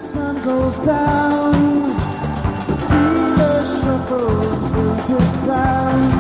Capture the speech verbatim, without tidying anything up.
sun goes down, the dealer shuffles into town.